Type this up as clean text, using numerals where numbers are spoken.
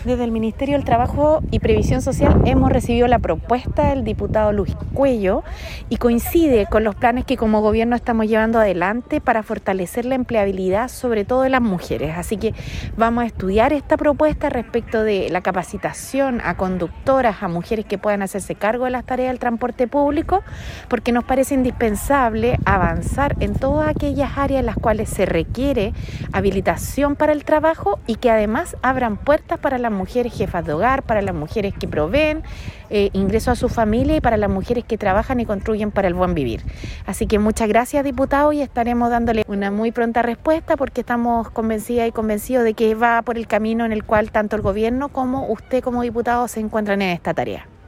Desde el Ministerio del Trabajo y Previsión Social hemos recibido la propuesta del diputado Luis Cuello y coincide con los planes que como gobierno estamos llevando adelante para fortalecer la empleabilidad, sobre todo de las mujeres. Así que vamos a estudiar esta propuesta respecto de la capacitación a conductoras, a mujeres que puedan hacerse cargo de las tareas del transporte público, porque nos parece indispensable avanzar en todas aquellas áreas en las cuales se requiere habilitación para el trabajo y que además abran puertas para las mujeres jefas de hogar, para las mujeres que proveen ingresos a su familia y para las mujeres que trabajan y construyen para el buen vivir. Así que muchas gracias, diputado, y estaremos dándole una muy pronta respuesta porque estamos convencidas y convencidos de que va por el camino en el cual tanto el gobierno como usted como diputado se encuentran en esta tarea.